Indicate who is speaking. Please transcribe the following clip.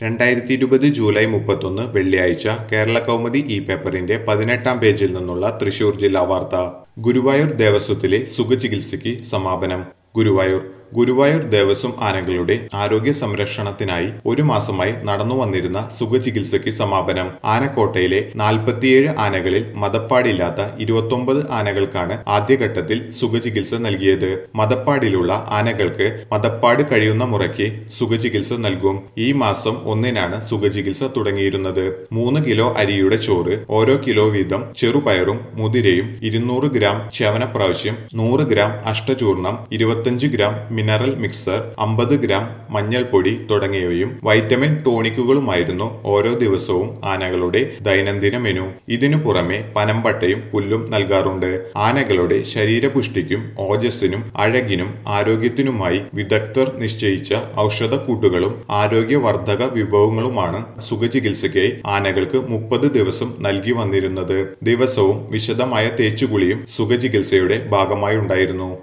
Speaker 1: 2020 July 31 വെള്ളിയാഴ്ച കേരള കൗമുദി ഈ പേപ്പറിന്റെ 18-ാം പേജിൽ നിന്നുള്ള തൃശൂർ ജില്ലാ വാർത്ത. ഗുരുവായൂർ ദേവസ്വത്തിലെ സുഖചികിത്സയ്ക്ക് സമാപനം. ഗുരുവായൂർ ദേവസ്വം ആനകളുടെ ആരോഗ്യ സംരക്ഷണത്തിനായി ഒരു മാസമായി നടന്നു വന്നിരുന്ന സുഖചികിത്സയ്ക്ക് സമാപനം. ആനക്കോട്ടയിലെ 47 ആനകളിൽ മദപ്പാടില്ലാത്ത 29 ആനകൾക്കാണ് ആദ്യഘട്ടത്തിൽ സുഖചികിത്സ നൽകിയത്. മദപ്പാടിലുള്ള ആനകൾക്ക് മദപ്പാട് കഴിയുന്ന മുറയ്ക്ക് സുഖചികിത്സ നൽകും. ഈ മാസം 1-നാണ് സുഖചികിത്സ തുടങ്ങിയിരുന്നത്. 3 കിലോ അരിയുടെ ചോറ്, ഓരോ കിലോ വീതം ചെറുപയറും മുതിരയും, 200 ഗ്രാം ചവനപ്രാവശ്യം, 100 ഗ്രാം അഷ്ടചൂർണം, 25 ഗ്രാം മിനറൽ മിക്സർ, 50 ഗ്രാം മഞ്ഞൾപ്പൊടി തുടങ്ങിയവയും വൈറ്റമിൻ ടോണിക്കുകളുമായിരുന്നു ഓരോ ദിവസവും ആനകളുടെ ദൈനംദിന മെനു. ഇതിനു പുറമെ പനമ്പട്ടയും പുല്ലും നൽകാറുണ്ട്. ആനകളുടെ ശരീരപുഷ്ടിക്കും ഓജസ്സിനും അഴകിനും ആരോഗ്യത്തിനുമായി വിദഗ്ധർ നിശ്ചയിച്ച ഔഷധക്കൂട്ടുകളും ആരോഗ്യവർദ്ധക വിഭവങ്ങളുമാണ് സുഖചികിത്സയ്ക്കായി ആനകൾക്ക് 30 ദിവസം നൽകി വന്നിരുന്നത്. ദിവസവും വിശദമായ തേച്ചുകുളിയും സുഖചികിത്സയുടെ ഭാഗമായുണ്ടായിരുന്നു.